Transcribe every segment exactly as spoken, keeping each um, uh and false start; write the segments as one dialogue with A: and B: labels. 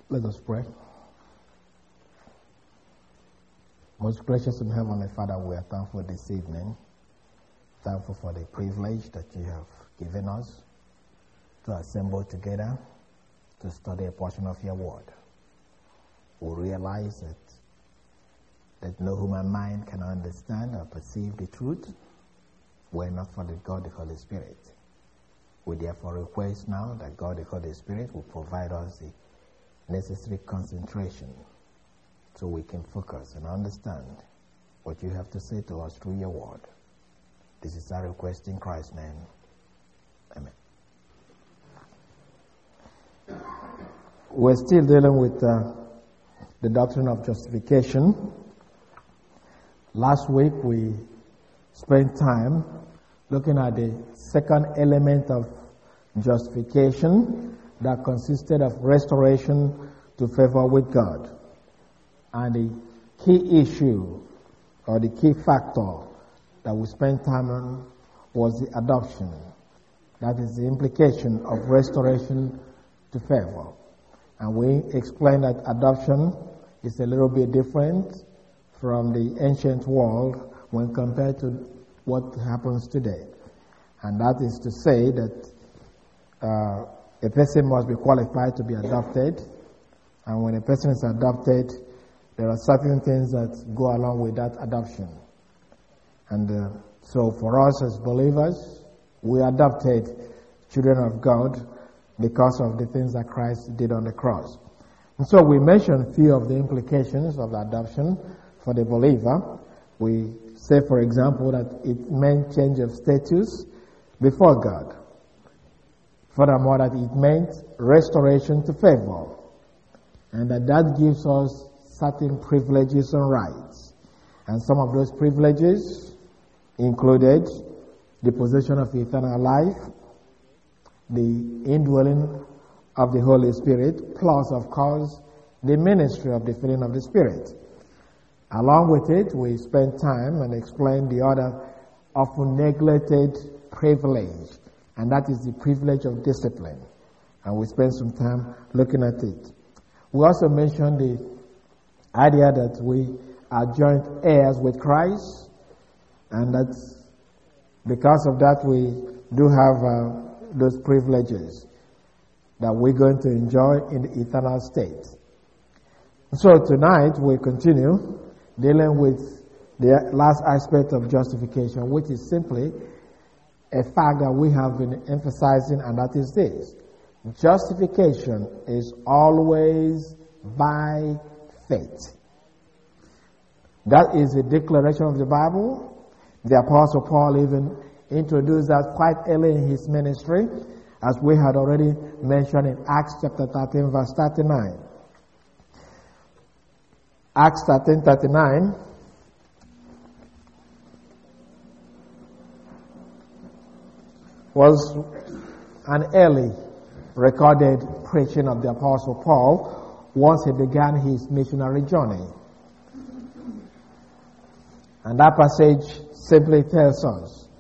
A: Let us pray. Most gracious and heavenly Father, we are thankful this evening. Thankful for the privilege that you have given us to assemble together to study a portion of your word. We realize that, that no human mind can understand or perceive the truth were not for the God, the Holy Spirit. We therefore request now that God, the Holy Spirit, will provide us the necessary concentration so we can focus and understand what you have to say to us through your word. This is our request in Christ's name. Amen. We're still dealing with uh, the doctrine of justification. Last week we spent time looking at the second element of justification that consisted of restoration to favor with God. And the key issue or the key factor that we spent time on was the adoption. That is the implication of restoration to favor. And we explained that adoption is a little bit different from the ancient world when compared to what happens today. And that is to say that uh, a person must be qualified to be adopted. And when a person is adopted, there are certain things that go along with that adoption. And uh, so for us as believers, we adopted children of God because of the things that Christ did on the cross. And so we mentioned a few of the implications of adoption for the believer. We say, for example, that it meant change of status before God. Furthermore, that it meant restoration to favor. And that that gives us certain privileges and rights. And some of those privileges included the possession of eternal life, the indwelling of the Holy Spirit, plus, of course, the ministry of the filling of the Spirit. Along with it, we spent time and explained the other often neglected privilege, and that is the privilege of discipline. And we spent some time looking at it. We also mentioned the idea that we are joint heirs with Christ, and that because of that we do have uh, those privileges that we're going to enjoy in the eternal state. So tonight we continue dealing with the last aspect of justification, which is simply a fact that we have been emphasizing, and that is this: justification is always by faith. That is the declaration of the Bible. The Apostle Paul even introduced that quite early in his ministry, as we had already mentioned in Acts chapter thirteen, verse thirty-nine. Acts thirteen, thirty-nine. Was an early recorded preaching of the Apostle Paul once he began his missionary journey. And that passage simply tells us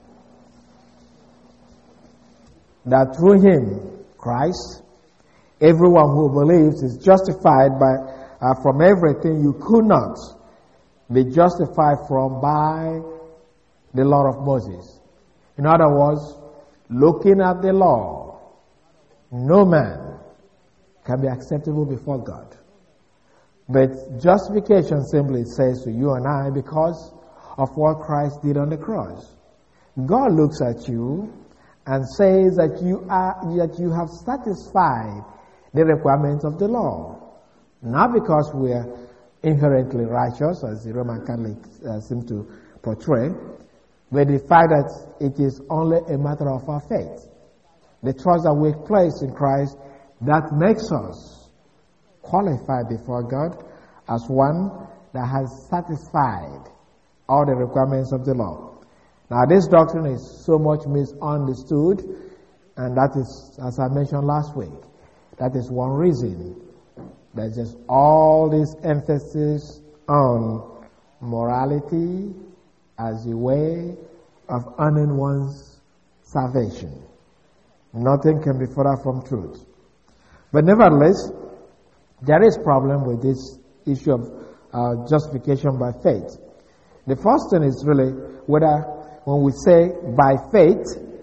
A: that through him, Christ, everyone who believes is justified by uh, from everything you could not be justified from by the law of Moses. In other words, looking at the law, no man can be acceptable before God. But justification simply says to you and I, because of what Christ did on the cross. God looks at you and says that you are that you have satisfied the requirements of the law. Not because we are inherently righteous, as the Roman Catholics uh, seem to portray, but the fact that it is only a matter of our faith. The trust that we place in Christ, that makes us qualified before God as one that has satisfied all the requirements of the law. Now, this doctrine is so much misunderstood, and that is, as I mentioned last week, that is one reason there's just all this emphasis on morality as a way of earning one's salvation. Nothing can be further from truth. But nevertheless, there is problem with this issue of uh, justification by faith. The first thing is really whether when we say by faith,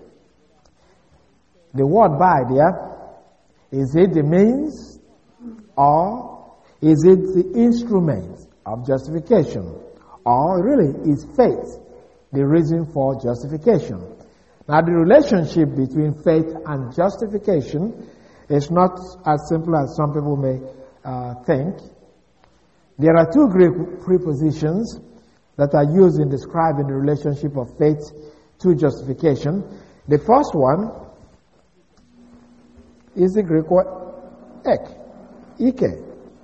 A: the word by there, is it the means or is it the instrument of justification? Or really is faith the reason for justification? Now the relationship between faith and justification is not as simple as some people may uh, think. There are two Greek prepositions that are used in describing the relationship of faith to justification. The first one is the Greek word ek, ike.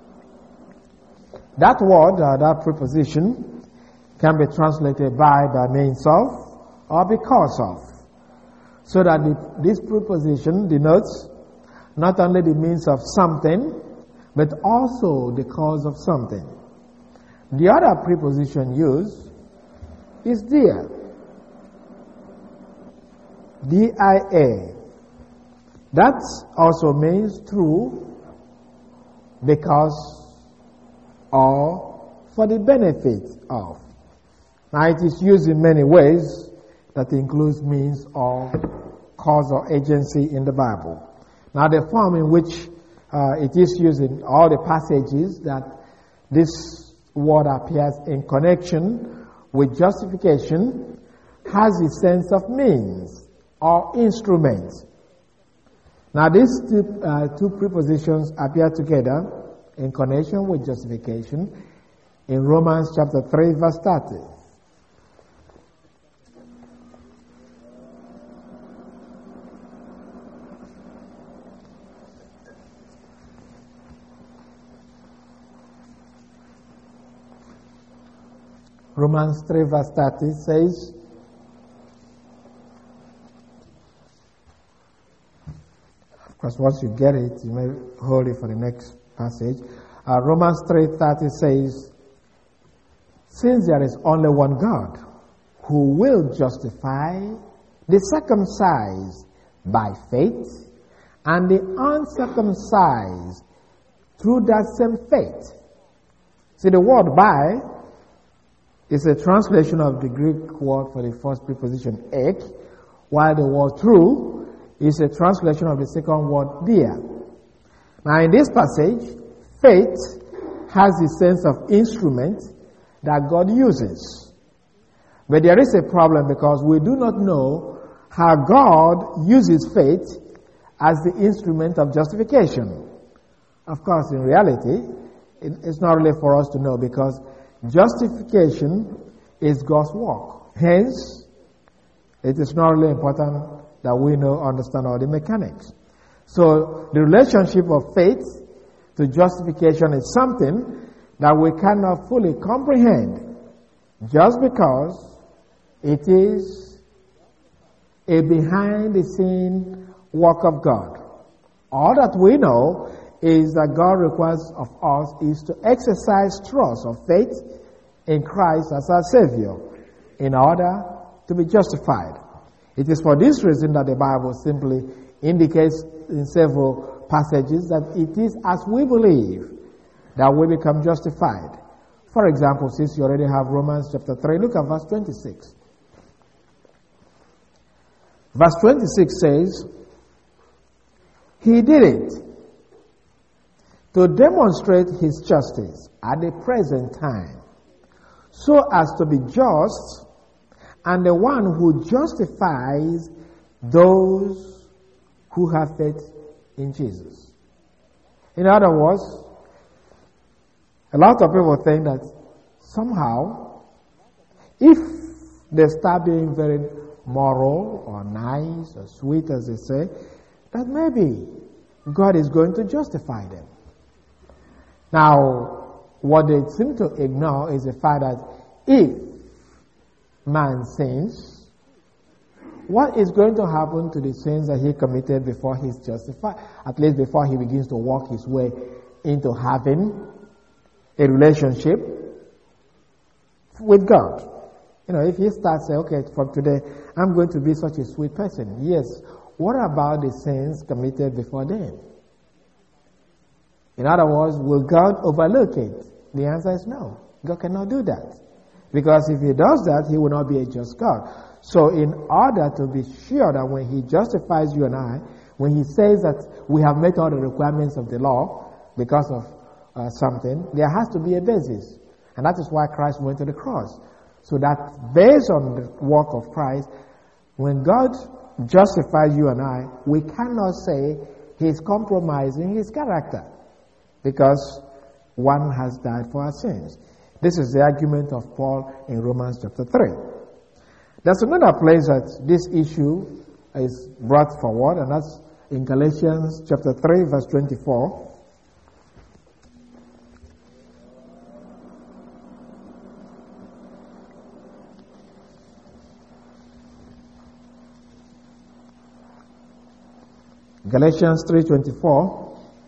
A: That word, uh, that preposition, can be translated by, by means of, or because of. So that the, this preposition denotes not only the means of something, but also the cause of something. The other preposition used is dia. D I A. That also means through, because, or for the benefit of. Now it is used in many ways that includes means or cause or agency in the Bible. Now the form in which uh, it is used in all the passages that this word appears in connection with justification has a sense of means or instrument. Now these two, uh, two prepositions appear together in connection with justification in Romans chapter three verse thirty. Romans three verse thirty says, of course once you get it, you may hold it for the next passage. Uh, Romans three thirty says, since there is only one God who will justify the circumcised by faith and the uncircumcised through that same faith. See, the word by is a translation of the Greek word for the first preposition ek, while the word through is a translation of the second word dia. Now in this passage, faith has the sense of instrument that God uses. But there is a problem because we do not know how God uses faith as the instrument of justification. Of course, in reality, it's not really for us to know because justification is God's work. Hence, it is not really important that we know, understand all the mechanics. So, the relationship of faith to justification is something that we cannot fully comprehend just because it is a behind-the-scene work of God. All that we know is that God requires of us is to exercise trust or faith in Christ as our Savior in order to be justified. It is for this reason that the Bible simply indicates in several passages that it is as we believe that we become justified. For example, since you already have Romans chapter three, look at verse twenty-six. Verse twenty-six says, He did it to demonstrate His justice at the present time, so as to be just and the one who justifies those who have faith in Jesus. In other words, a lot of people think that somehow, if they start being very moral or nice or sweet, as they say, that maybe God is going to justify them. Now, what they seem to ignore is the fact that if man sins, what is going to happen to the sins that he committed before he's justified, at least before he begins to walk his way into having a relationship with God? You know, if he starts saying, okay, from today, I'm going to be such a sweet person. Yes, what about the sins committed before then? In other words, will God overlook it? The answer is no. God cannot do that. Because if he does that, he will not be a just God. So in order to be sure that when he justifies you and I, when he says that we have met all the requirements of the law because of uh, something, there has to be a basis. And that is why Christ went to the cross. So that based on the work of Christ, when God justifies you and I, we cannot say he's compromising his character because one has died for our sins. This is the argument of Paul in Romans chapter three. There's another place that this issue is brought forward, and that's in Galatians chapter three, verse twenty-four. Galatians three twenty-four.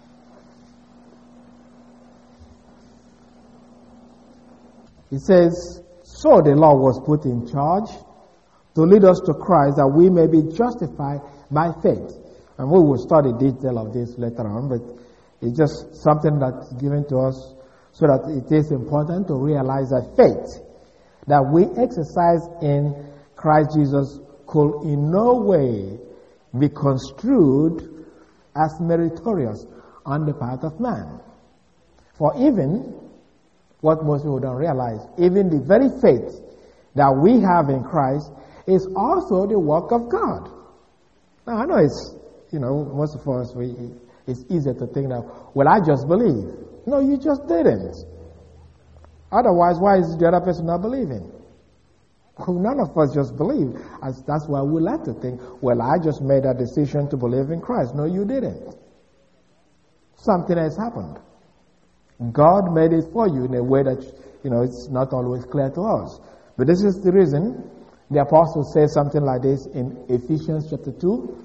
A: It says, so the law was put in charge to lead us to Christ that we may be justified by faith. And we will study detail of this later on, but it's just something that's given to us so that it is important to realize that faith that we exercise in Christ Jesus could in no way be construed as meritorious on the part of man. For even what most people don't realize, even the very faith that we have in Christ is also the work of God. Now, I know it's, you know, most of us, we, it's easier to think that, well, I just believe. No, you just didn't. Otherwise, why is the other person not believing? Well, none of us just believe. As that's why we like to think, well, I just made a decision to believe in Christ. No, you didn't. Something has happened. God made it for you in a way that, you know, it's not always clear to us. But this is the reason the apostle says something like this in Ephesians chapter two.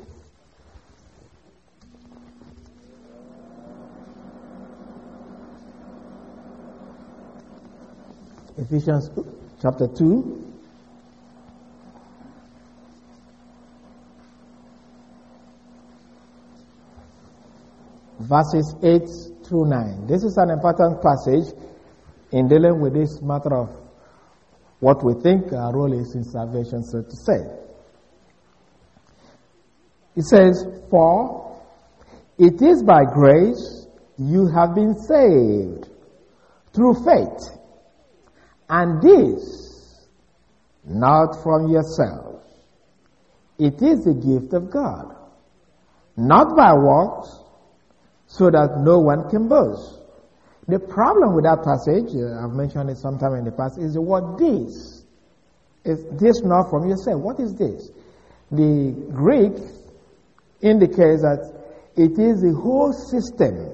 A: Ephesians chapter two. Verses eight through nine. This is an important passage in dealing with this matter of what we think our role is in salvation, so to say. It says, for it is by grace you have been saved through faith, and this not from yourselves. It is the gift of God, not by works, so that no one can boast. The problem with that passage, uh, I've mentioned it sometime in the past, is the word this. Is this not from yourself? What is this? The Greek indicates that it is the whole system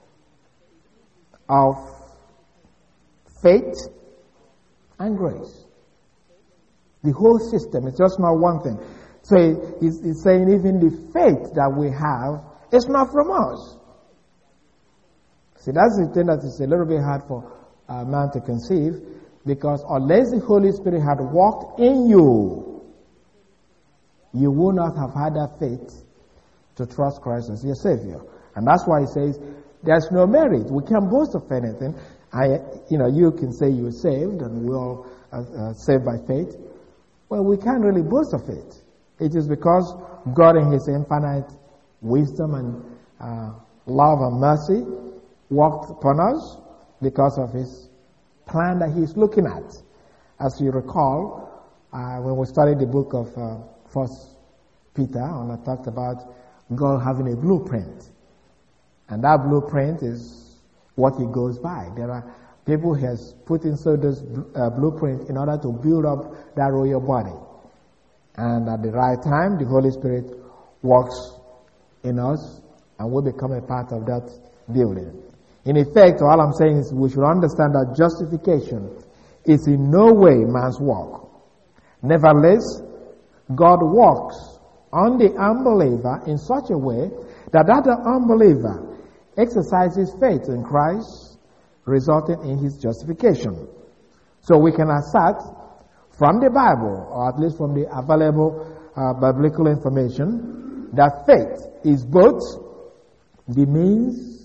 A: of faith and grace. The whole system. It's just not one thing. So it's, it's saying even the faith that we have is not from us. See, that's the thing that is a little bit hard for a man to conceive, because unless the Holy Spirit had walked in you, you would not have had that faith to trust Christ as your Savior. And that's why he says, there's no merit. We can't boast of anything. I, you know, you can say you're saved and we're all uh, uh, saved by faith. Well, we can't really boast of it. It is because God in His infinite wisdom and uh, love and mercy worked upon us because of His plan that He's looking at. As you recall, uh, when we studied the book of uh, First Peter, and I talked about God having a blueprint. And that blueprint is what He goes by. There are people He has put inside this uh, blueprint in order to build up that royal body. And at the right time, the Holy Spirit works in us, and we become a part of that building. In effect, all I'm saying is we should understand that justification is in no way man's work. Nevertheless, God works on the unbeliever in such a way that that unbeliever exercises faith in Christ, resulting in his justification. So we can assert from the Bible, or at least from the available uh, biblical information, that faith is both the means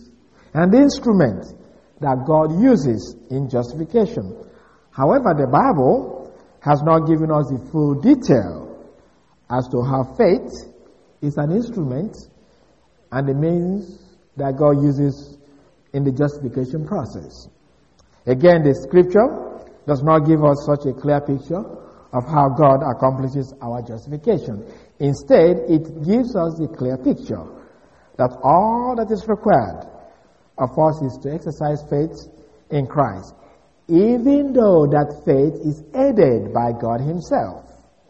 A: and the instrument that God uses in justification. However, the Bible has not given us the full detail as to how faith is an instrument and the means that God uses in the justification process. Again, the scripture does not give us such a clear picture of how God accomplishes our justification. Instead, it gives us a clear picture that all that is required of us is to exercise faith in Christ, even though that faith is aided by God Himself,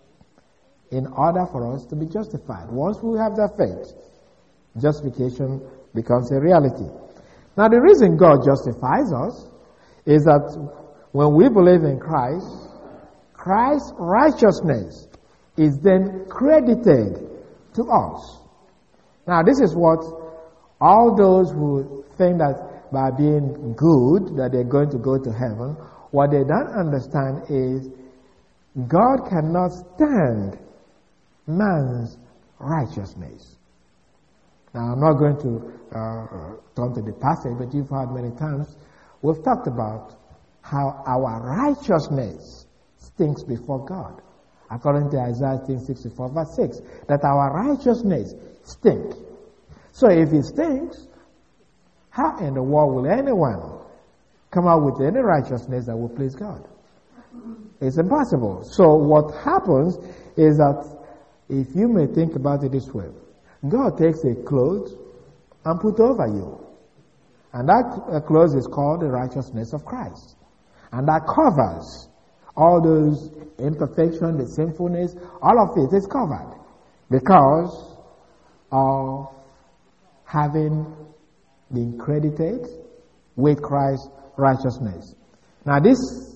A: in order for us to be justified. Once we have that faith, justification becomes a reality. Now, the reason God justifies us is that when we believe in Christ, Christ's righteousness is then credited to us. Now, this is what all those who think that by being good, that they're going to go to heaven, what they don't understand is God cannot stand man's righteousness. Now, I'm not going to uh, turn to the passage, but you've heard many times, we've talked about how our righteousness stinks before God. According to Isaiah sixty-four verse six, that our righteousness stinks. So if it stinks, how in the world will anyone come out with any righteousness that will please God? It's impossible. So what happens is that, if you may think about it this way, God takes a cloth and puts over you. And that cloth is called the righteousness of Christ. And that covers all those imperfections, the sinfulness, all of it is covered because of having been credited with Christ's righteousness. Now, this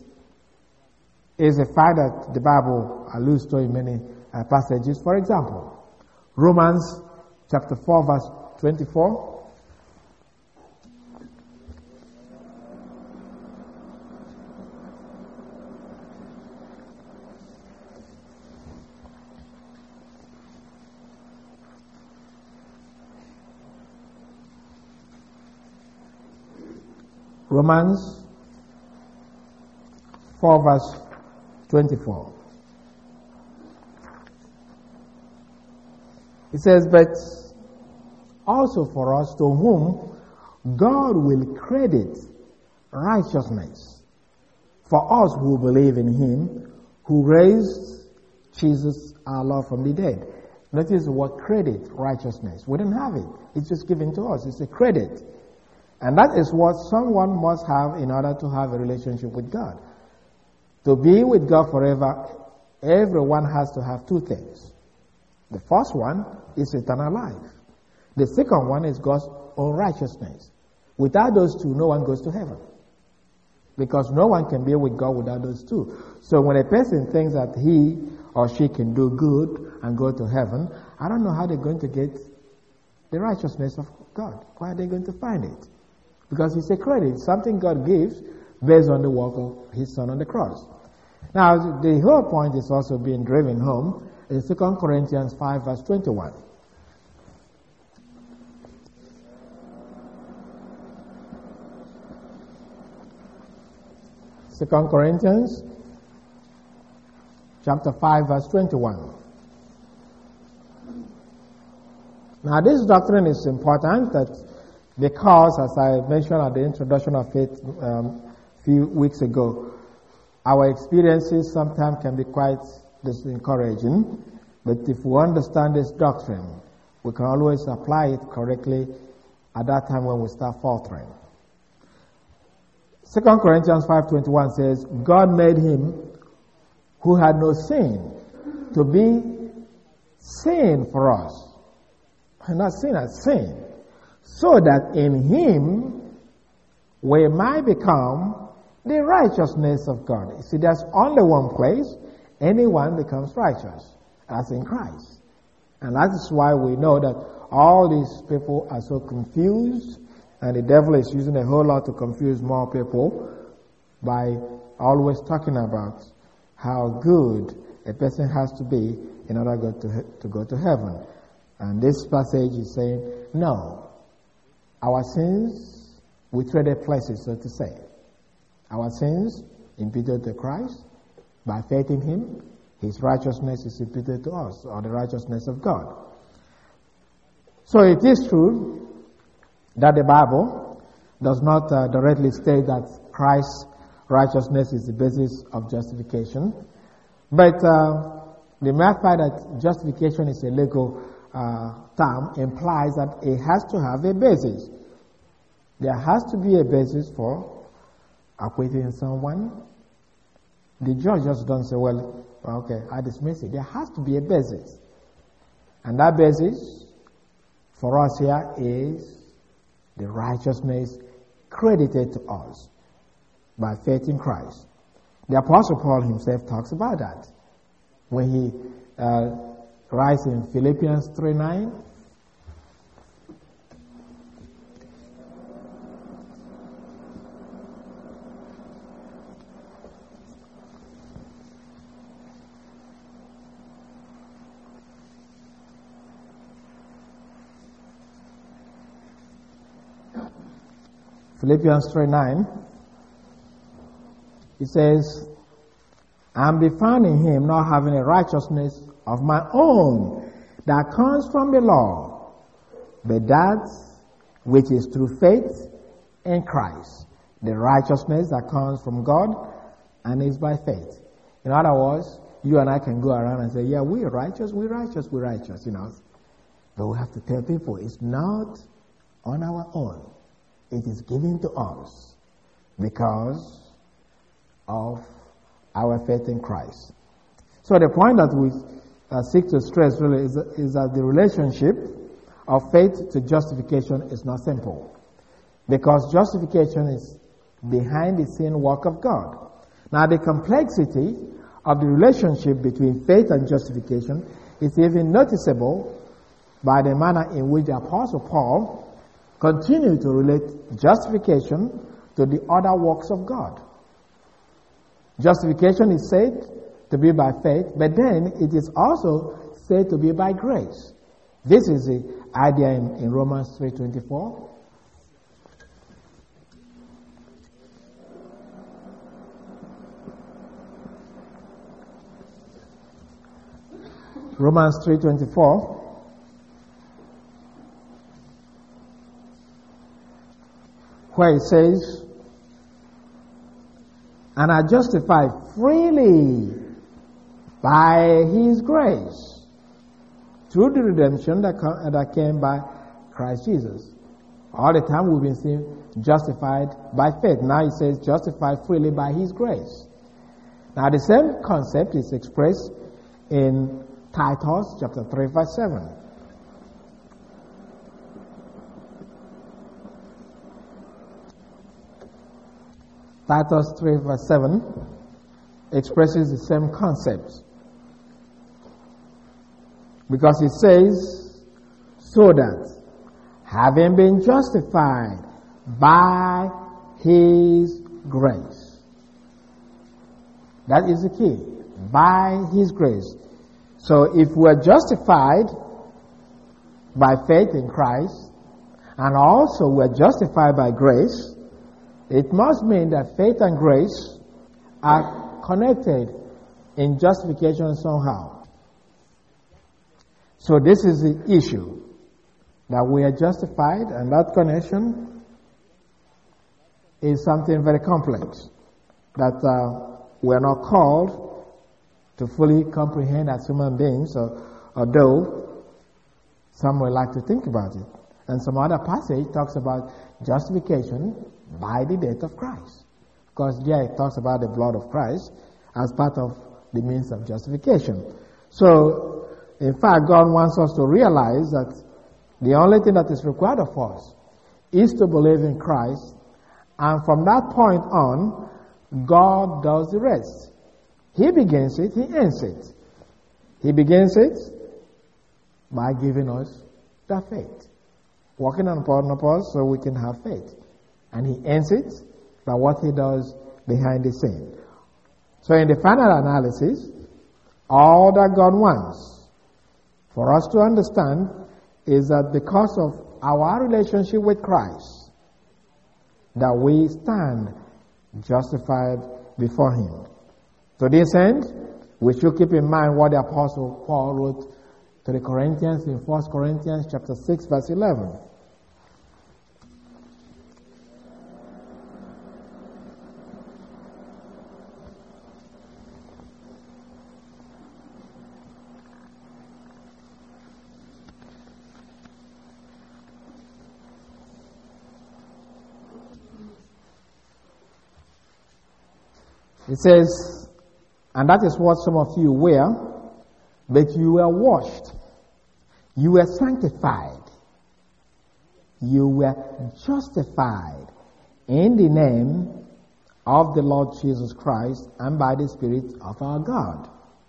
A: is a fact that the Bible alludes to in many uh, passages. For example, Romans chapter four, verse twenty-four. Romans four, verse twenty-four. It says, but also for us to whom God will credit righteousness, for us who believe in Him who raised Jesus our Lord from the dead. Notice the word credit, righteousness. We don't have it. It's just given to us. It's a credit. And that is what someone must have in order to have a relationship with God. To be with God forever, everyone has to have two things. The first one is eternal life. The second one is God's own righteousness. Without those two, no one goes to heaven. Because no one can be with God without those two. So when a person thinks that he or she can do good and go to heaven, I don't know how they're going to get the righteousness of God. Why are they going to find it? Because it's a credit, something God gives based on the work of His Son on the cross. Now, the whole point is also being driven home in Second Corinthians five, verse twenty-one. Second Corinthians chapter five, verse twenty-one. Now, this doctrine is important that because, as I mentioned at the introduction of it um, a few weeks ago, our experiences sometimes can be quite discouraging, but if we understand this doctrine, we can always apply it correctly at that time when we start faltering. Second Corinthians five twenty-one says, God made Him who had no sin to be sin for us. And not sin as sin. So that in Him we might become the righteousness of God. You see, there's only one place anyone becomes righteous, as in Christ. And that is why we know that all these people are so confused, and the devil is using a whole lot to confuse more people by always talking about how good a person has to be in order to go to, to go to heaven. And this passage is saying, no, our sins we traded places, so to say. Our sins imputed to Christ. By faith in him, his righteousness is imputed to us, or the righteousness of God. So it is true that the Bible does not uh, directly state that Christ's righteousness is the basis of justification, but uh, the mere fact that justification is a legal uh, term implies that it has to have a basis. There has to be a basis for acquitting someone. The judge just doesn't say, well, okay, I dismiss it. There has to be a basis. And that basis for us here is the righteousness credited to us by faith in Christ. The Apostle Paul himself talks about that when he uh, writes in Philippians three nine. Philippians three nine, it says, "And be found in him, not having a righteousness of my own that comes from the law, but that which is through faith in Christ, the righteousness that comes from God and is by faith." In other words, you and I can go around and say, yeah, we're righteous, we're righteous, we're righteous, you know. But we have to tell people it's not on our own. It is given to us because of our faith in Christ. So the point that we uh, seek to stress really is, is that the relationship of faith to justification is not simple, because justification is behind the scene work of God. Now the complexity of the relationship between faith and justification is even noticeable by the manner in which the Apostle Paul continue to relate justification to the other works of God. Justification is said to be by faith, but then it is also said to be by grace. This is the idea in, in Romans three twenty-four. Romans three twenty-four. Where it says, "And are justified freely by his grace through the redemption that, come, that came by Christ Jesus." All the time we've been seeing justified by faith. Now it says justified freely by his grace. Now the same concept is expressed in Titus chapter three verse seven. Titus three verse seven expresses the same concept, because it says, "So that, having been justified by his grace." That is the key. By his grace. So if we're justified by faith in Christ, and also we're justified by grace, it must mean that faith and grace are connected in justification somehow. So this is the issue, that we are justified, and that connection is something very complex that uh, we are not called to fully comprehend as human beings, or, although some would like to think about it. And some other passage talks about justification by the death of Christ. Because there it talks about the blood of Christ as part of the means of justification. So, in fact, God wants us to realize that the only thing that is required of us is to believe in Christ, and from that point on, God does the rest. He begins it, He ends it. He begins it by giving us the faith, working upon us so we can have faith. And He ends it by what He does behind the scene. So in the final analysis, all that God wants for us to understand is that because of our relationship with Christ, that we stand justified before him. To this end, we should keep in mind what the Apostle Paul wrote to the Corinthians in First Corinthians chapter six, verse eleven. It says, and that is what some of you were, but you were washed, you were sanctified, you were justified in the name of the Lord Jesus Christ and by the Spirit of our God.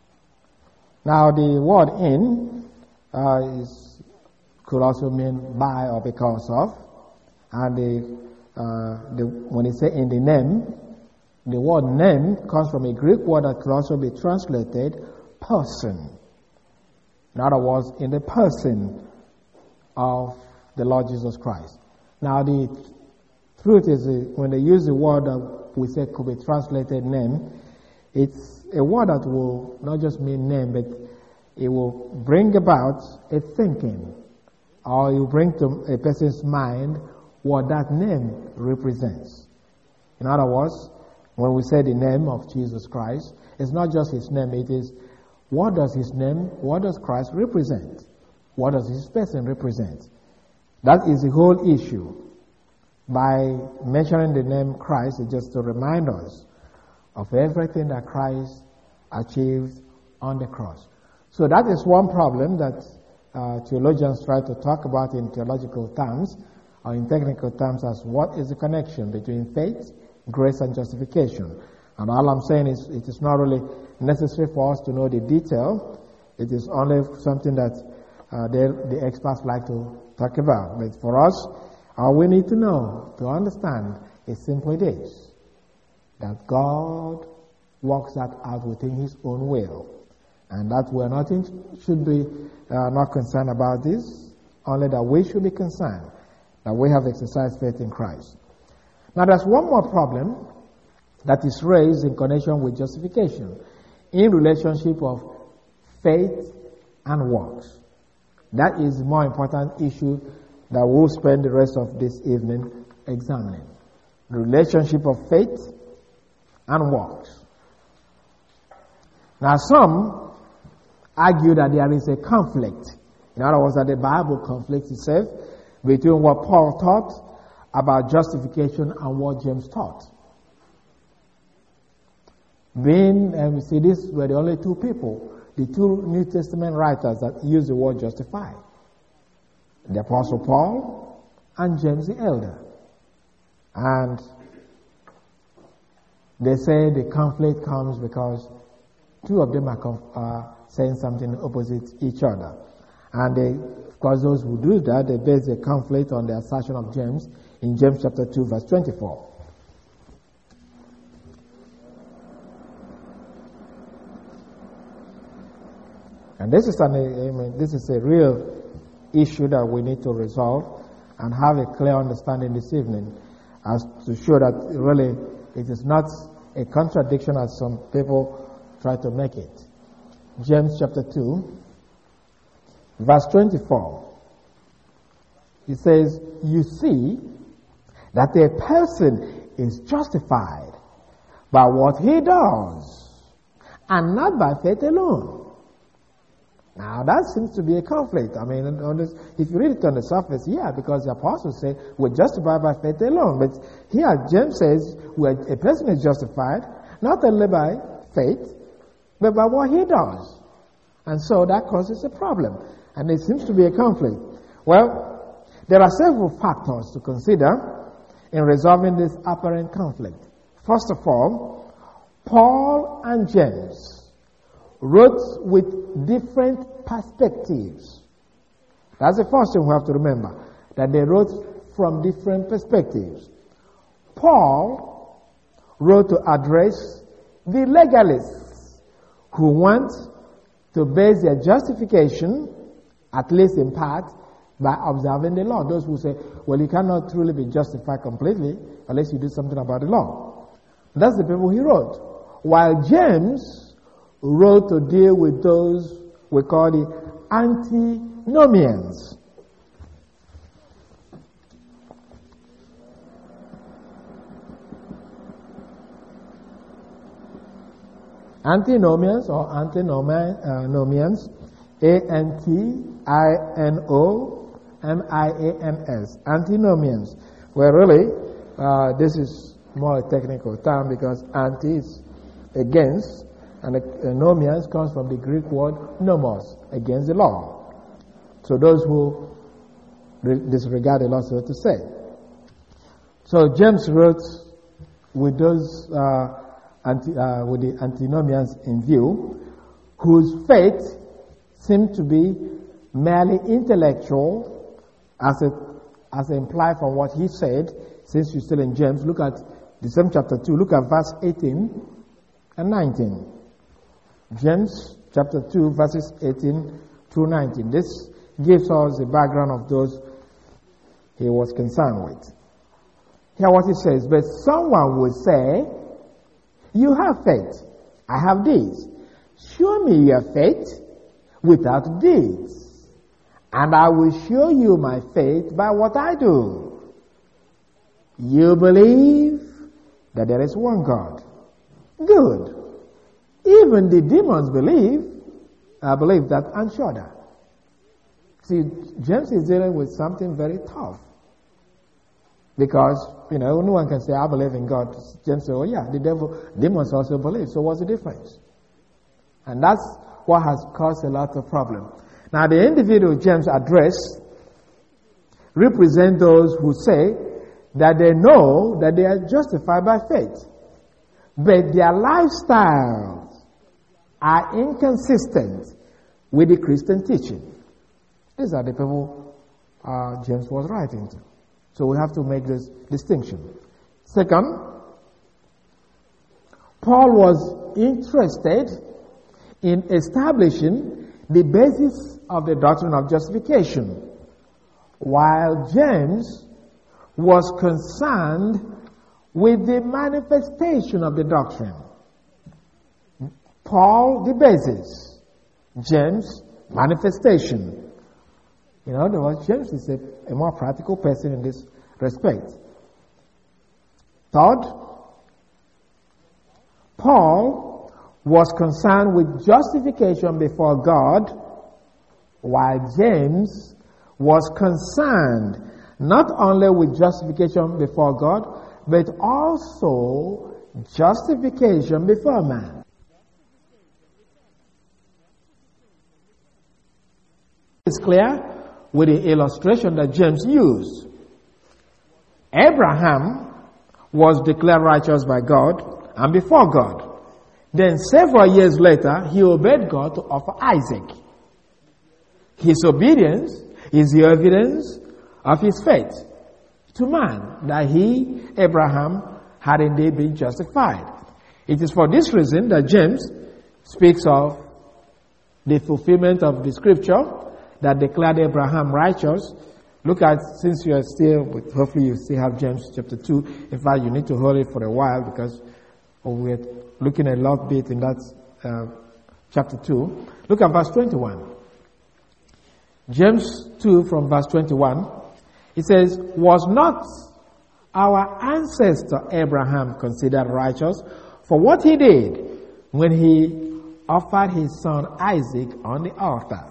A: Now the word in uh, is, could also mean by or because of, and the, uh, the, when it say in the name, the word name comes from a Greek word that could also be translated person. In other words, in the person of the Lord Jesus Christ. Now the truth is, when they use the word that we say could be translated name, it's a word that will not just mean name, but it will bring about a thinking, or it will bring to a person's mind what that name represents. In other words, when we say the name of Jesus Christ, it's not just his name, it is what does his name, what does Christ represent? What does his person represent? That is the whole issue. By mentioning the name Christ, it's just to remind us of everything that Christ achieved on the cross. So that is one problem that uh, theologians try to talk about in theological terms, or in technical terms, as what is the connection between faith, grace, and justification. And all I'm saying is it is not really necessary for us to know the detail. It is only something that uh, the experts like to talk about. But for us, all we need to know, to understand, is simply this, that God works that out within his own will. And that we're not in, should be uh, not concerned about this, only that we should be concerned that we have exercised faith in Christ. Now there's one more problem that is raised in connection with justification in relationship of faith and works. That is the more important issue that we'll spend the rest of this evening examining. The relationship of faith and works. Now some argue that there is a conflict. In other words, that the Bible conflicts itself between what Paul taught about justification and what James taught. Being, and we see this were the only two people, the two New Testament writers that use the word justify. The Apostle Paul and James the Elder. And they say the conflict comes because two of them are uh, saying something opposite each other. And they, of course, those who do that, they base their conflict on the assertion of James in James chapter two, verse twenty-four. And this is an, I mean, this is a real issue that we need to resolve and have a clear understanding this evening, as to show that really it is not a contradiction as some people try to make it. James chapter two, verse twenty-four. It says, "You see that a person is justified by what he does, and not by faith alone." Now that seems to be a conflict. I mean, on this, if you read it on the surface, yeah, because the apostles say we're justified by faith alone. But here James says we're, a person is justified not only by faith, but by what he does. And so that causes a problem. And it seems to be a conflict. Well, there are several factors to consider in resolving this apparent conflict. First of all, Paul and James wrote with different perspectives. That's the first thing we have to remember, that they wrote from different perspectives. Paul wrote to address the legalists who want to base their justification, at least in part, by observing the law. Those who say, well, you cannot truly be justified completely unless you do something about the law. That's the people he wrote. While James wrote to deal with those we call the antinomians. Antinomians or antinomians, A N T I N O M I A N S, antinomians. Well, really, uh, this is more a technical term because anti is against, and uh, nomians comes from the Greek word nomos, against the law. So those who re- disregard the law, so to say. So James wrote with those uh, anti, uh, with the antinomians in view, whose faith seemed to be merely intellectual, as it as implied from what he said. Since you're still in James, look at the same chapter two. Look at verse eighteen and nineteen. James chapter two, verses eighteen through nineteen. This gives us the background of those he was concerned with. Hear what he says. But someone will say, you have faith. I have deeds. Show me your faith without deeds, and I will show you my faith by what I do. You believe that there is one God. Good. Even the demons believe, I believe that and shudder. See, James is dealing with something very tough. Because, you know, no one can say, I believe in God. James said, oh yeah, the devil, demons also believe. So what's the difference? And that's what has caused a lot of problem. Now, the individual James addressed represent those who say that they know that they are justified by faith, but their lifestyles are inconsistent with the Christian teaching. These are the people uh, James was writing to. So we have to make this distinction. Second, Paul was interested in establishing the basis of the doctrine of justification, while James was concerned with the manifestation of the doctrine. Paul, the basis. James, manifestation. In other words, James is a, a more practical person in this respect. Third, Paul was concerned with justification before God, while James was concerned not only with justification before God, but also justification before man. It's clear with the illustration that James used. Abraham was declared righteous by God and before God. Then several years later, he obeyed God to offer Isaac. His obedience is the evidence of his faith to man, that he, Abraham, had indeed been justified. It is for this reason that James speaks of the fulfillment of the scripture that declared Abraham righteous. Look at, since you are still, hopefully you still have James chapter two. In fact, you need to hold it for a while because we're looking at a lot bit in that uh, chapter two. Look at verse twenty-one. James two from verse twenty-one. It says, was not our ancestor Abraham considered righteous for what he did when he offered his son Isaac on the altar?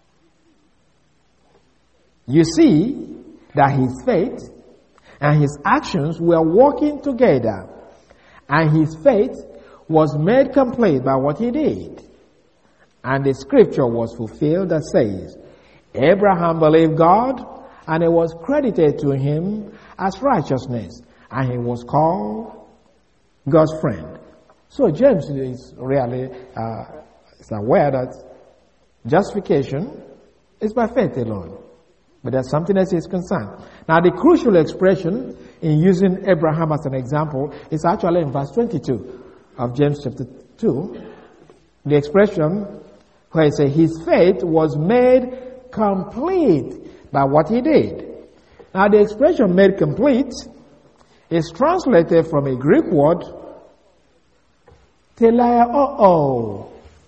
A: You see that his faith and his actions were working together, and his faith was made complete by what he did. And the scripture was fulfilled that says, Abraham believed God, and it was credited to him as righteousness, and he was called God's friend. So James is really uh, is aware that justification is by faith alone. But there's something else is concerned. Now, the crucial expression in using Abraham as an example is actually in verse twenty-two of James chapter two. The expression where it says, his faith was made complete by what he did. Now the expression made complete is translated from a Greek word, teleio.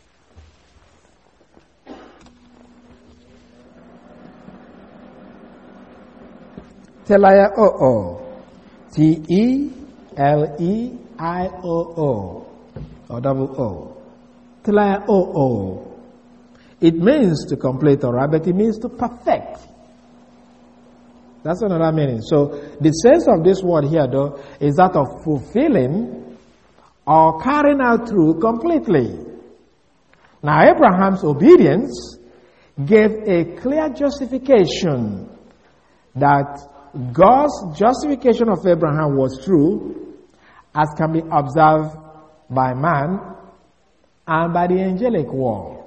A: Teleio. T E L E I O O. Or double O. Teleio. It means to complete, alright, but it means to perfect. That's another meaning. So the sense of this word here, though, is that of fulfilling or carrying out through completely. Now, Abraham's obedience gave a clear justification that God's justification of Abraham was true, as can be observed by man and by the angelic world.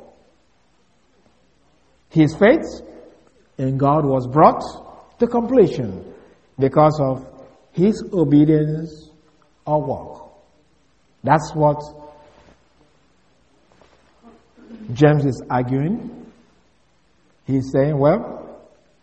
A: His faith in God was brought to completion because of his obedience or work. That's what James is arguing. He's saying, well,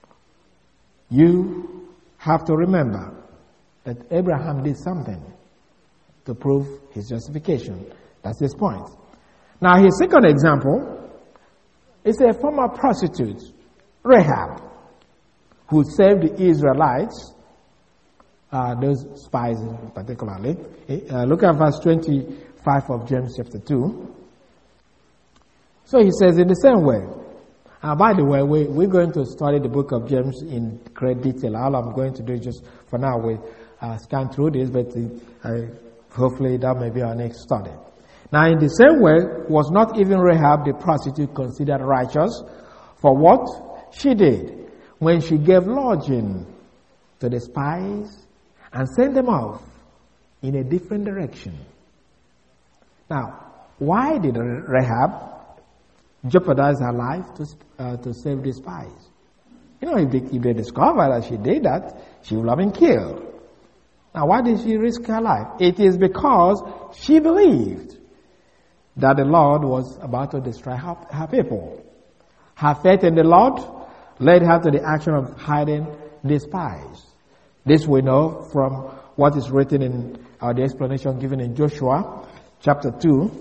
A: you have to remember that Abraham did something to prove his justification. That's his point. Now, his second example is a former prostitute, Rahab, who saved the Israelites, uh, those spies particularly. Uh, look at verse twenty-five of James chapter two. So he says, in the same way. Uh, by the way, we, we're going to study the book of James in great detail. All I'm going to do is just, for now, we uh, scan through this, but uh, hopefully that may be our next study. Now, in the same way, was not even Rahab the prostitute considered righteous for what she did when she gave lodging to the spies and sent them off in a different direction? Now, why did Rahab jeopardize her life to uh, to save the spies? You know, if they, if they discovered that she did that, she would have been killed. Now, why did she risk her life? It is because she believed that the Lord was about to destroy her, her people. Her faith in the Lord led her to the action of hiding the spies. This we know from what is written in uh, the explanation given in Joshua chapter two.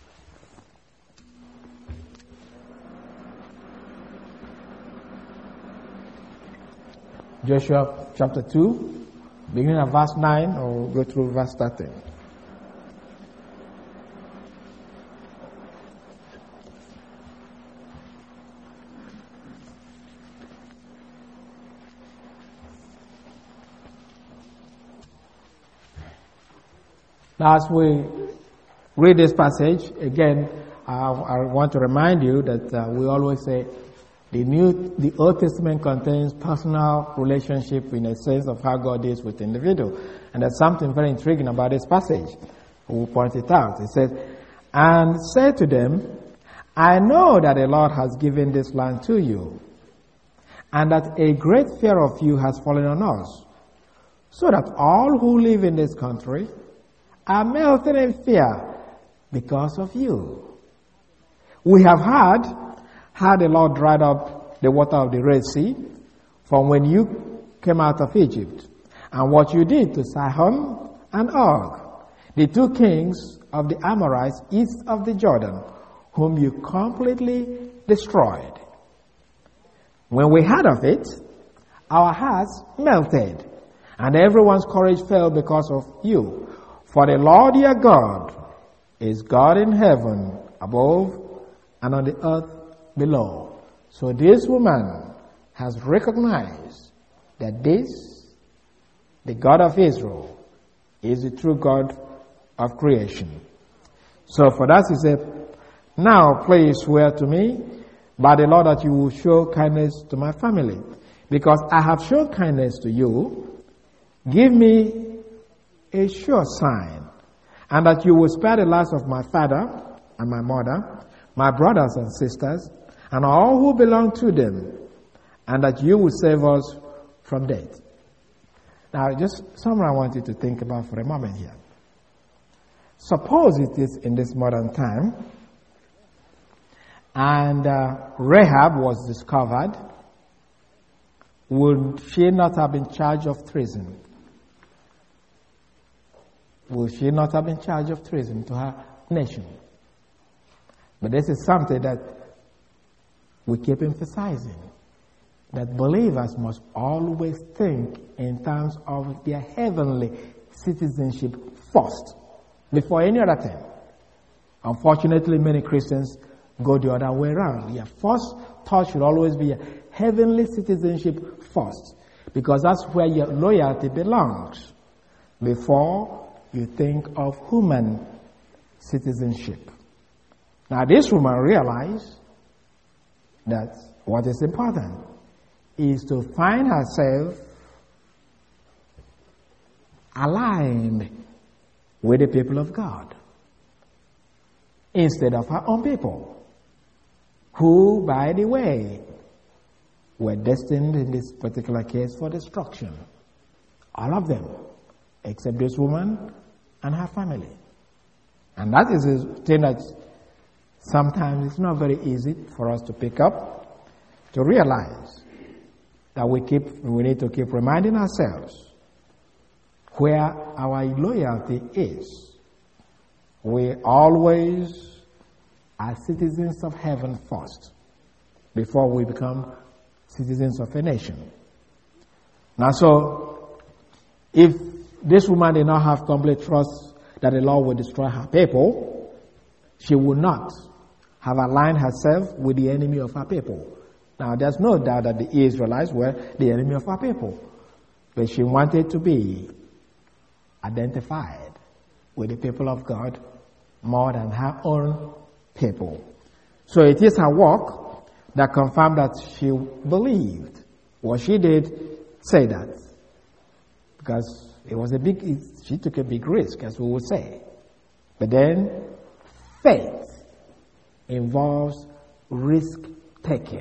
A: Joshua chapter two, beginning at verse nine, or go through verse thirteen. Now, as we read this passage, again, uh, I want to remind you that uh, we always say the New, the Old Testament contains personal relationship in a sense of how God deals with the individual. And there's something very intriguing about this passage. We'll point it out. It says, and said to them, I know that the Lord has given this land to you, and that a great fear of you has fallen on us, so that all who live in this country are melting in fear because of you. We have heard how the Lord dried up the water of the Red Sea from when you came out of Egypt, and what you did to Sihon and Og, the two kings of the Amorites east of the Jordan, whom you completely destroyed. When we heard of it, our hearts melted, and everyone's courage fell because of you. For the Lord your God is God in heaven above and on the earth below. So this woman has recognized that this, the God of Israel, is the true God of creation. So for that he said, now please swear to me by the Lord that you will show kindness to my family, because I have shown kindness to you. Give me a sure sign, and that you will spare the lives of my father and my mother, my brothers and sisters, and all who belong to them, and that you will save us from death. Now, just something I want you to think about for a moment here. Suppose it is in this modern time, and uh, Rahab was discovered, would she not have been charged of treason? Would she not have been charged of treason to her nation? But this is something that we keep emphasizing, that believers must always think in terms of their heavenly citizenship first, before any other thing. Unfortunately, many Christians go the other way around. Their first thought should always be a heavenly citizenship first, because that's where your loyalty belongs, before you think of human citizenship. Now, this woman realized that what is important is to find herself aligned with the people of God instead of her own people, who, by the way, were destined in this particular case for destruction. All of them, except this woman and her family. And that is a thing that sometimes it's not very easy for us to pick up, to realize that we keep, we need to keep reminding ourselves where our loyalty is. We always are citizens of heaven first, before we become citizens of a nation. Now, so, if this woman did not have complete trust that the Lord would destroy her people, she would not have aligned herself with the enemy of her people. Now, there's no doubt that the Israelites were the enemy of her people, but she wanted to be identified with the people of God more than her own people. So it is her work that confirmed that she believed. What she did say that, because it was a big, she took a big risk, as we would say. But then, faith involves risk-taking,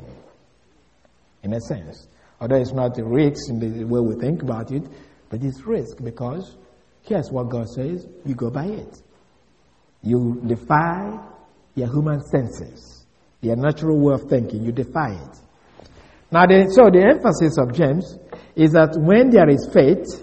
A: in a sense. Although it's not a risk in the way we think about it, but it's risk, because here's what God says, you go by it. You defy your human senses, your natural way of thinking, you defy it. Now, the, so the emphasis of James is that when there is faith,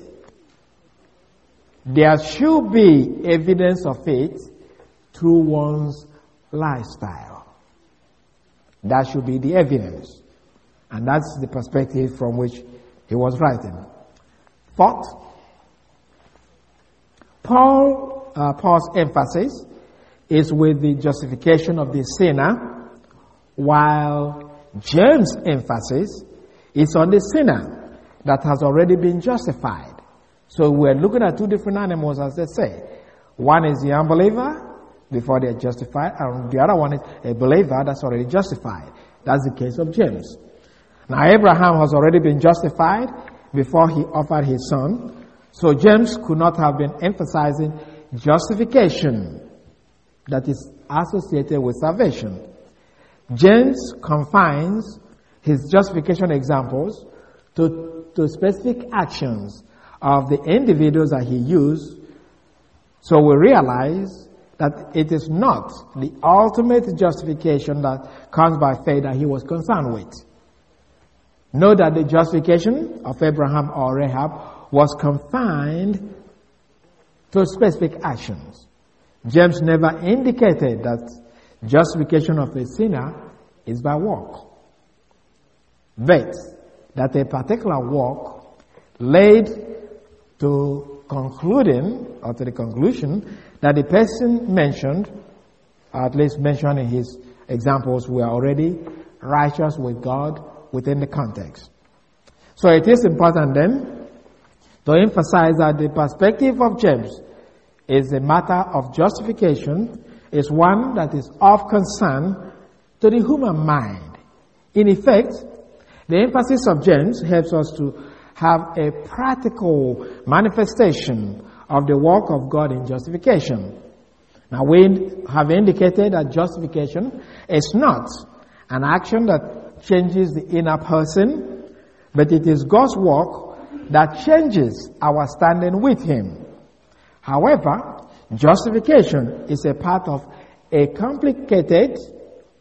A: there should be evidence of faith through one's lifestyle. That should be the evidence. And that's the perspective from which he was writing. Fourth, Paul, uh, Paul's emphasis is with the justification of the sinner, while James' emphasis is on the sinner that has already been justified. So we're looking at two different animals, as they say. One is the unbeliever before they're justified, and the other one is a believer that's already justified. That's the case of James. Now, Abraham has already been justified before he offered his son. So James could not have been emphasizing justification that is associated with salvation. James confines his justification examples to, to specific actions of the individuals that he used. So we realize that it is not the ultimate justification that comes by faith that he was concerned with. Note that the justification of Abraham or Rahab was confined to specific actions. James never indicated that justification of a sinner is by work, but that a particular work led to concluding, or to the conclusion, that the person mentioned, or at least mentioned in his examples, were already righteous with God within the context. So it is important then to emphasize that the perspective of James is a matter of justification, is one that is of concern to the human mind. In effect, the emphasis of James helps us to have a practical manifestation of the work of God in justification. Now, we have indicated that justification is not an action that changes the inner person, but it is God's work that changes our standing with Him. However, justification is a part of a complicated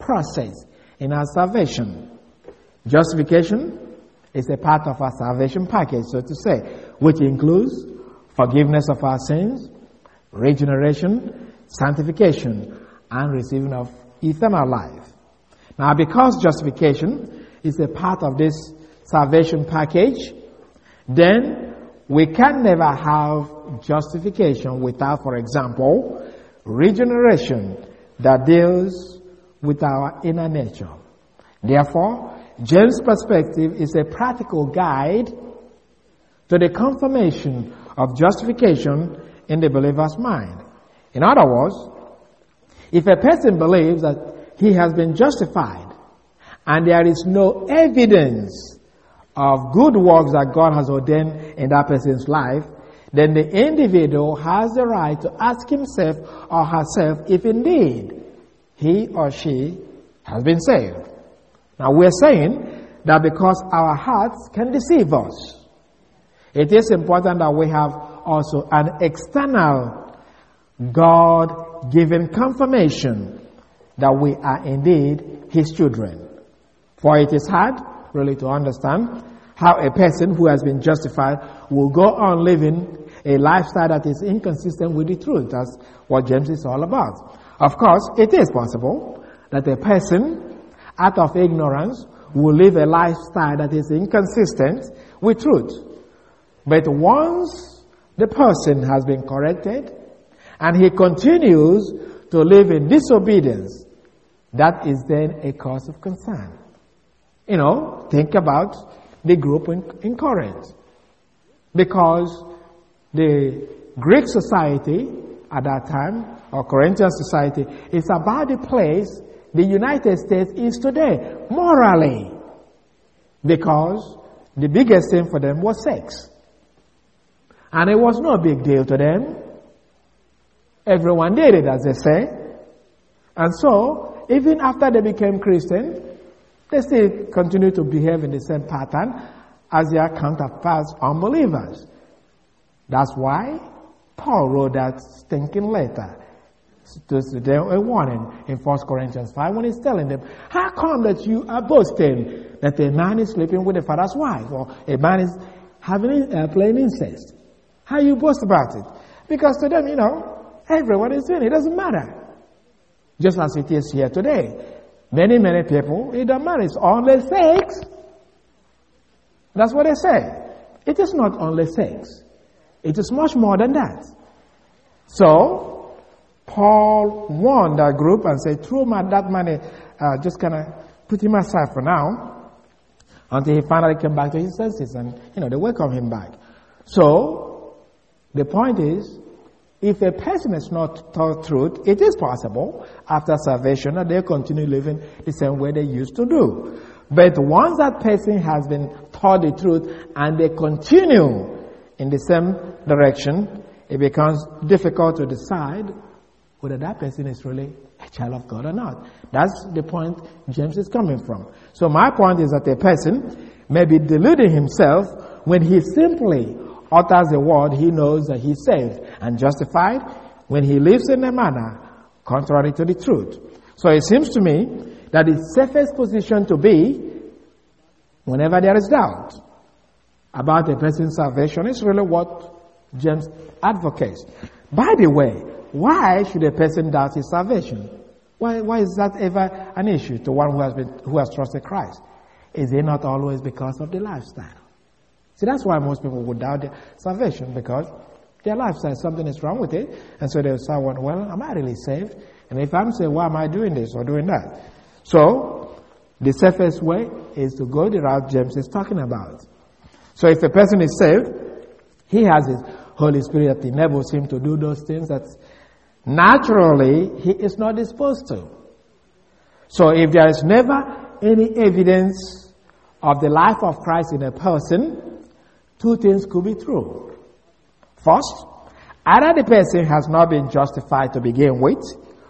A: process in our salvation. Justification is a part of our salvation package, so to say, which includes forgiveness of our sins, regeneration, sanctification, and receiving of eternal life. Now, because justification is a part of this salvation package, then we can never have justification without, for example, regeneration that deals with our inner nature. Therefore, James' perspective is a practical guide to the confirmation of justification in the believer's mind. In other words, if a person believes that he has been justified and there is no evidence of good works that God has ordained in that person's life, then the individual has the right to ask himself or herself if indeed he or she has been saved. Now, we're saying that because our hearts can deceive us, it is important that we have also an external God-given confirmation that we are indeed His children. For it is hard, really, to understand how a person who has been justified will go on living a lifestyle that is inconsistent with the truth. That's what James is all about. Of course, it is possible that a person, out of ignorance, will live a lifestyle that is inconsistent with truth. But once the person has been corrected and he continues to live in disobedience, that is then a cause of concern. You know, think about the group in, in Corinth. Because the Greek society at that time, or Corinthian society, is about the place the United States is today, morally. Because the biggest thing for them was sex. And it was no big deal to them. Everyone did it, as they say. And so, even after they became Christian, they still continue to behave in the same pattern as their counterparts, unbelievers. That's why Paul wrote that stinking letter to them, a warning in First Corinthians five, when he's telling them, how come that you are boasting that a man is sleeping with a father's wife, or a man is having uh, playing incest? How you boast about it? Because to them, you know, everyone is doing it. It doesn't matter. Just as it is here today. Many, many people, it doesn't matter. It's only sex. That's what they say. It is not only sex. It is much more than that. So, Paul warned that group and said, throw my, that money, uh, just kind of put him aside for now, until he finally came back to his senses, and, you know, they welcome him back. So, the point is, if a person is not taught truth, it is possible after salvation that they continue living the same way they used to do. But once that person has been taught the truth and they continue in the same direction, it becomes difficult to decide whether that person is really a child of God or not. That's the point James is coming from. So my point is that a person may be deluding himself when he simply utters the word, he knows that he's saved and justified when he lives in a manner contrary to the truth. So it seems to me that the safest position to be whenever there is doubt about a person's salvation is really what James advocates. By the way, why should a person doubt his salvation? Why, why is that ever an issue to one who has been, who has trusted Christ? Is it not always because of the lifestyle? See, that's why most people would doubt their salvation, because their lifestyle, something is wrong with it, and so they'll say, well, am I really saved? And if I'm saved, why am I doing this or doing that? So, the safest way is to go the route James is talking about. So if a person is saved, he has his Holy Spirit that enables him to do those things that naturally he is not disposed to. So if there is never any evidence of the life of Christ in a person, two things could be true. First, either the person has not been justified to begin with,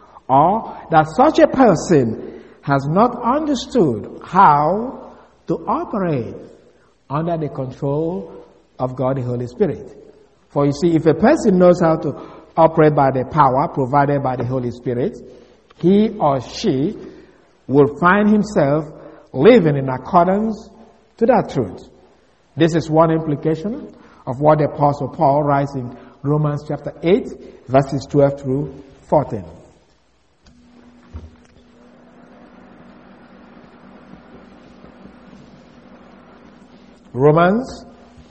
A: or that such a person has not understood how to operate under the control of God the Holy Spirit. For you see, if a person knows how to operate by the power provided by the Holy Spirit, he or she will find himself living in accordance to that truth. This is one implication of what the Apostle Paul writes in Romans chapter eight, verses twelve through fourteen. Romans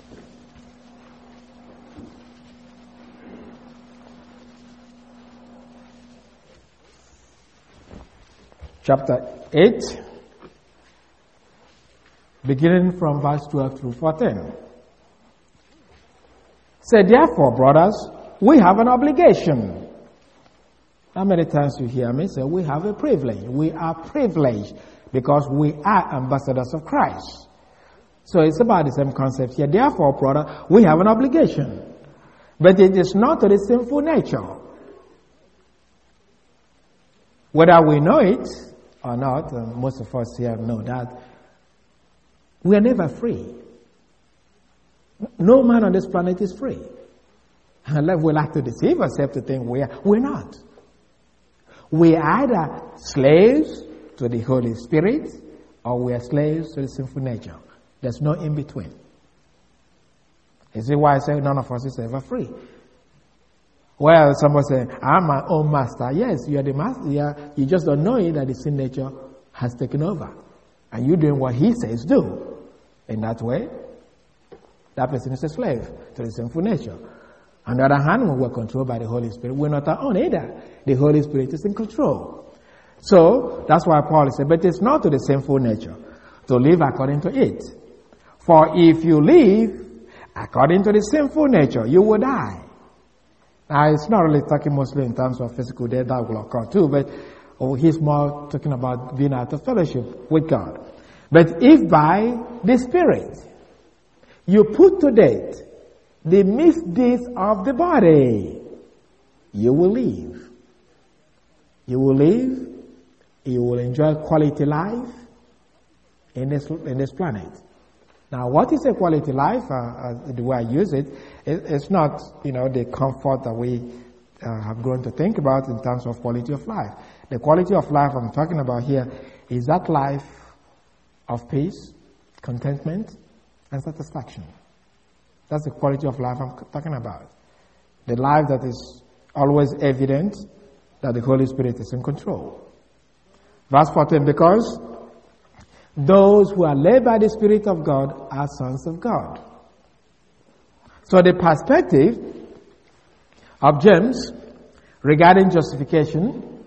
A: chapter eight, beginning from verse twelve through fourteen. Say, therefore, brothers, we have an obligation. How many times you hear me say, we have a privilege. We are privileged because we are ambassadors of Christ. So it's about the same concept here. Therefore, brother, we have an obligation. But it is not to the sinful nature. Whether we know it or not, and most of us here know that, we are never free. No man on this planet is free. Unless we like to deceive ourselves to think we are. We're not. We are either slaves to the Holy Spirit or we are slaves to the sinful nature. There's no in between. You see why I say none of us is ever free? Well, somebody say, I'm my own master. Yes, you are the master. You, are, you just don't know it that the sin nature has taken over. And you're doing what he says do. In that way, that person is a slave to the sinful nature. On the other hand, when we're controlled by the Holy Spirit, we're not our own either. The Holy Spirit is in control. So, that's why Paul said, but it's not to the sinful nature to live according to it. For if you live according to the sinful nature, you will die. Now, it's not really talking mostly in terms of physical death, that will occur too, but oh, he's more talking about being out of fellowship with God. But if by the Spirit you put to death the misdeeds of the body, you will live. You will live, you will enjoy quality life in this, in this planet. Now, what is a quality life? Uh, uh, the way I use it, it, it's not, you know, the comfort that we uh, have grown to think about in terms of quality of life. The quality of life I'm talking about here is that life of peace, contentment, and satisfaction. That's the quality of life I'm talking about. The life that is always evident that the Holy Spirit is in control. Verse fourteen, because those who are led by the Spirit of God are sons of God. So the perspective of James regarding justification,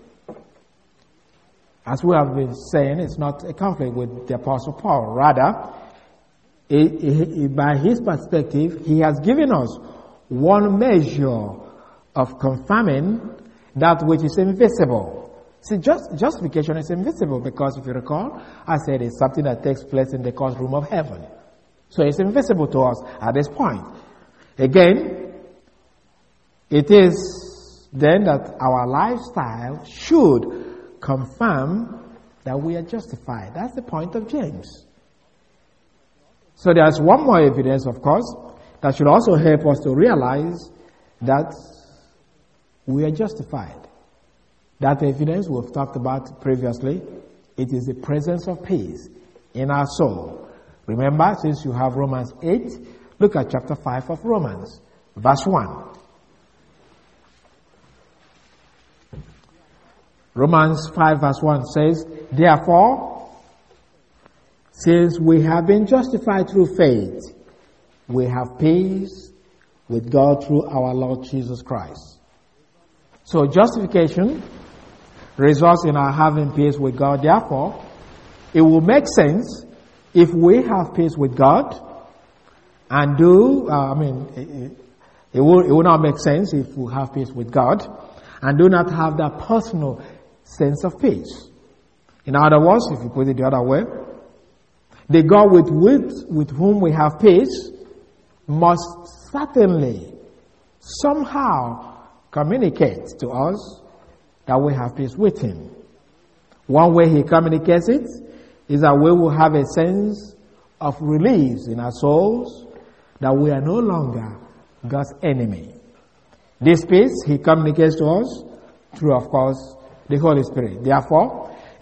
A: as we have been saying, it's not a conflict with the Apostle Paul. Rather, it, it, by his perspective, he has given us one measure of confirming that which is invisible. See, just, justification is invisible because, if you recall, I said it's something that takes place in the courtroom of heaven. So it's invisible to us at this point. Again, it is then that our lifestyle should confirm that we are justified. That's the point of James. So there's one more evidence, of course, that should also help us to realize that we are justified. That evidence we've talked about previously, it is the presence of peace in our soul. Remember, since you have Romans eight, look at chapter five of Romans, verse one. Romans five verse one says, therefore, since we have been justified through faith, we have peace with God through our Lord Jesus Christ. So justification results in our having peace with God. Therefore, it will make sense if we have peace with God and do, uh, I mean, it, it, will, it will not make sense if we have peace with God and do not have that personal sense of peace. In other words, if you put it the other way, the God with, with, with whom we have peace must certainly somehow communicate to us that we have peace with Him. One way He communicates it is that we will have a sense of release in our souls that we are no longer God's enemy. This peace He communicates to us through, of course, the Holy Spirit. Therefore,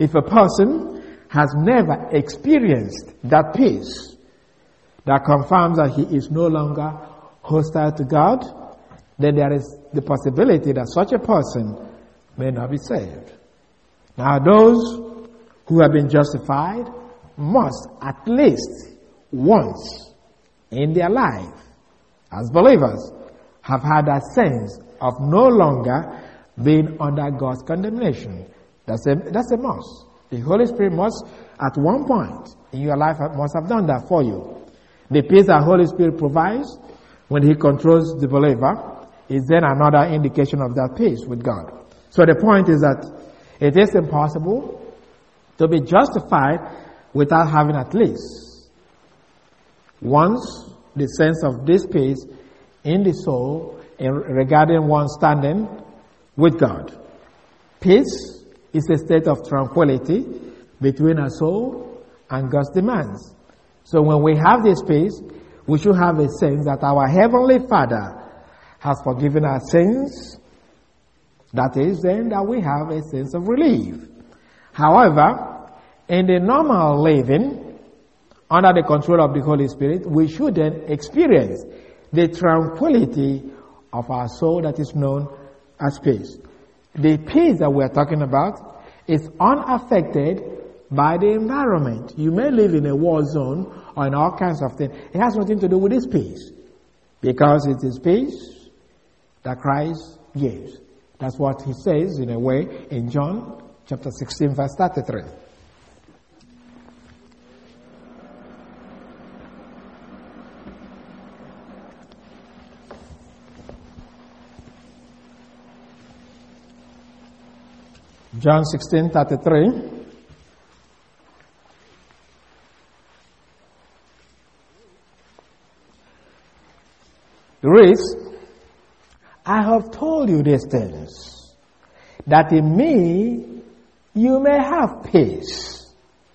A: If a person has never experienced that peace that confirms that he is no longer hostile to God, then there is the possibility that such a person may not be saved. Now, those who have been justified must at least once in their life, as believers, have had that sense of no longer being under God's condemnation. That's a, that's a must. The Holy Spirit must, at one point in your life, must have done that for you. The peace that Holy Spirit provides when He controls the believer is then another indication of that peace with God. So the point is that it is impossible to be justified without having at least once the sense of this peace in the soul in regarding one's standing with God. Peace is a state of tranquility between our soul and God's demands. So when we have this peace, we should have a sense that our Heavenly Father has forgiven our sins. That is then that we have a sense of relief. However, in the normal living, under the control of the Holy Spirit, we should then experience the tranquility of our soul that is known as peace. The peace that we are talking about is unaffected by the environment. You may live in a war zone or in all kinds of things. It has nothing to do with this peace, because it is peace that Christ gives. That's what He says in a way in John chapter sixteen verse thirty-three. John sixteen thirty-three. Reads, I have told you these things, that in me you may have peace.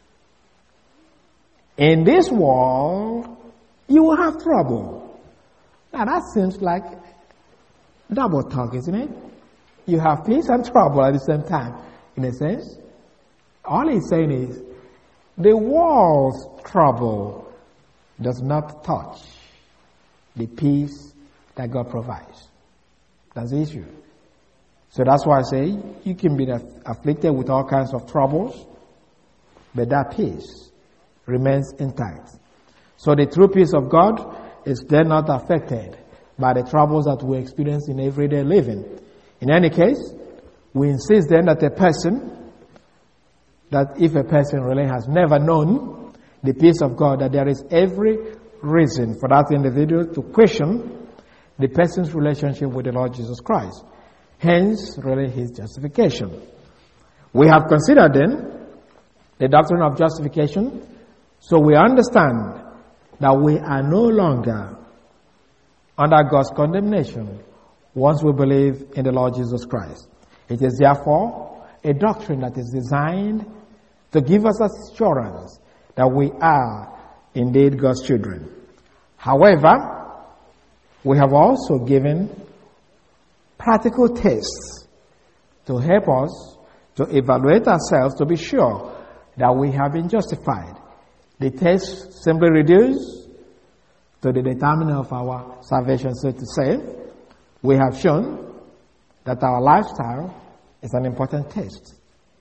A: In this world you will have trouble. Now that seems like double talk, isn't it? You have peace and trouble at the same time, in a sense. All he's saying is, the world's trouble does not touch the peace that God provides. That's the issue. So that's why I say you can be afflicted with all kinds of troubles, but that peace remains intact. So the true peace of God is then not affected by the troubles that we experience in everyday living. In any case, we insist then that a person, that if a person really has never known the peace of God, that there is every reason for that individual to question the person's relationship with the Lord Jesus Christ. Hence, really, his justification. We have considered then the doctrine of justification, so we understand that we are no longer under God's condemnation once we believe in the Lord Jesus Christ. It is therefore a doctrine that is designed to give us assurance that we are indeed God's children. However, we have also given practical tests to help us to evaluate ourselves to be sure that we have been justified. The tests simply reduce to the determinant of our salvation, so to say. We have shown that our lifestyle is an important test.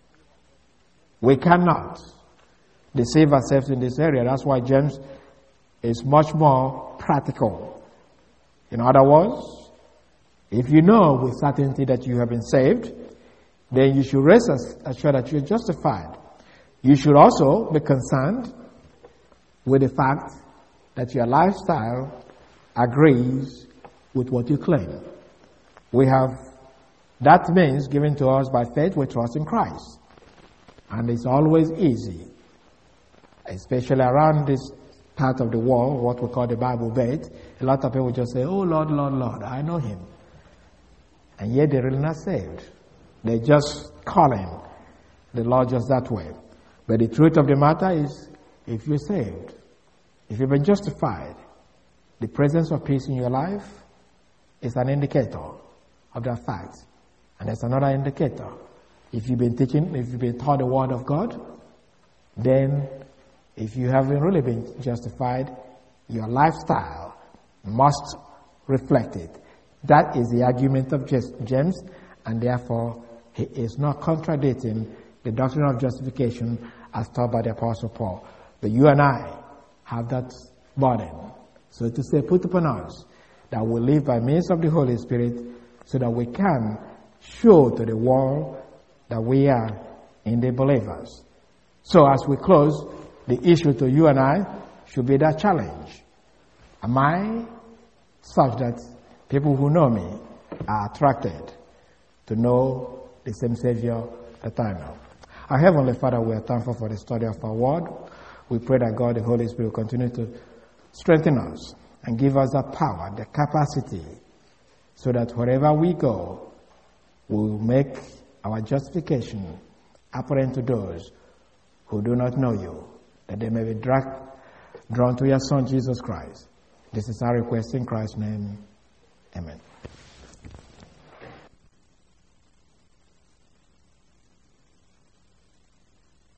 A: We cannot deceive ourselves in this area. That's why James is much more practical. In other words, if you know with certainty that you have been saved, then you should rest assured that you're justified. You should also be concerned with the fact that your lifestyle agrees with what you claim. We have that means given to us by faith. We trust in Christ. And it's always easy, especially around this part of the world, what we call the Bible Belt. A lot of people just say, oh Lord, Lord, Lord, I know Him. And yet they're really not saved. They're just calling the Lord just that way. But the truth of the matter is, if you're saved, if you've been justified, the presence of peace in your life is an indicator of that fact. And it's another indicator If you've been teaching, if you've been taught the Word of God, then if you haven't really been justified, your lifestyle must reflect it. That is the argument of James, and therefore he is not contradicting the doctrine of justification as taught by the Apostle Paul. But you and I have that burden, so to say, put upon us, that we live by means of the Holy Spirit, so that we can show to the world that we are in the believers. So as we close, the issue to you and I should be that challenge. Am I such that people who know me are attracted to know the same Savior that I know? Our Heavenly Father, we are thankful for the study of our Word. We pray that God, the Holy Spirit, will continue to strengthen us and give us the power, the capacity, so that wherever we go, we will make our justification apparent to those who do not know you, that they may be dragged, drawn to your Son, Jesus Christ. This is our request in Christ's name. Amen.